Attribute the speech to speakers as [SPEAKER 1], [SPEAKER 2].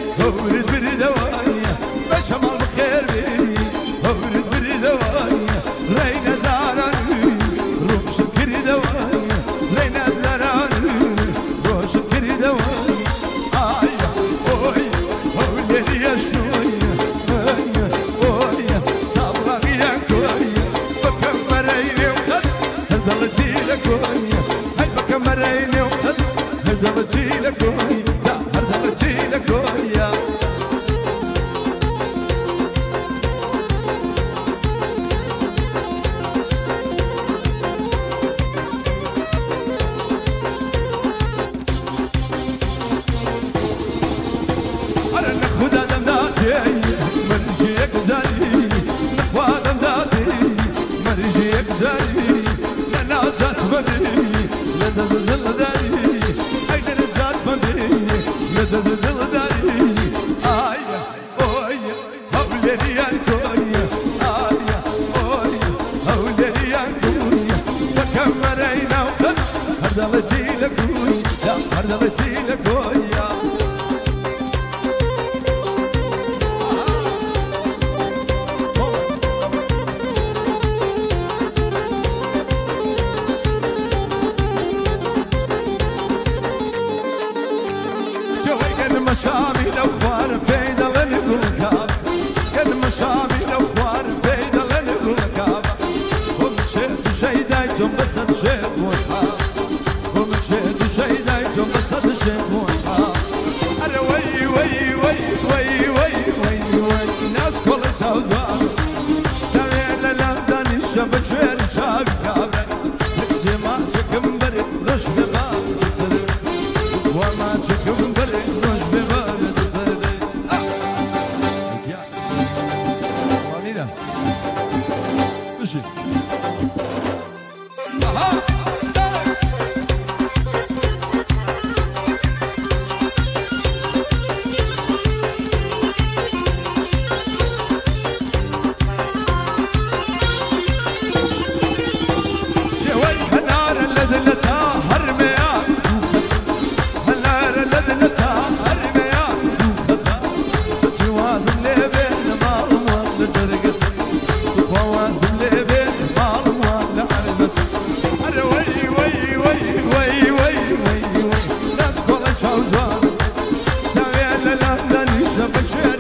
[SPEAKER 1] هورد بردوايا بشمال بخير بي هورد بردوايا رينا زاراني روش بردوايا رينا زاراني روش بردوايا آيا أويا أولي يا شويا آيا أويا صبغ يا كويا بكمريني وقد هدلتي لك ويا هاي بكمريني وقد هدلتي لك ويا لا هدلتي لك ويا أنا ناخد آدم داتي مرجيك زالي ناخد آدم داتي مرجيك زالي لا زات بدي لا دل داري أي دل زات بدي لا دل داري آيا أويا هولي يا كويا آيا أويا هولي يا كويا وكمرينا وقد هردلتي لكويا لا هردلتي لكويا مشامي لو خوار بيدا لنقول كاب قد مشامي لو خوار بيدا لنقول كاب ومشيت شيدايتم بس تشيت واصحاب ومشيت شيدايتم بس تشيت واصحاب انا وي وي وي وي وي وي وي ناس كل سوداء ترى لا داني شبك شوير شاب كابر تكسي ما تكم بري رش بغاب وما تكم بري رش Shut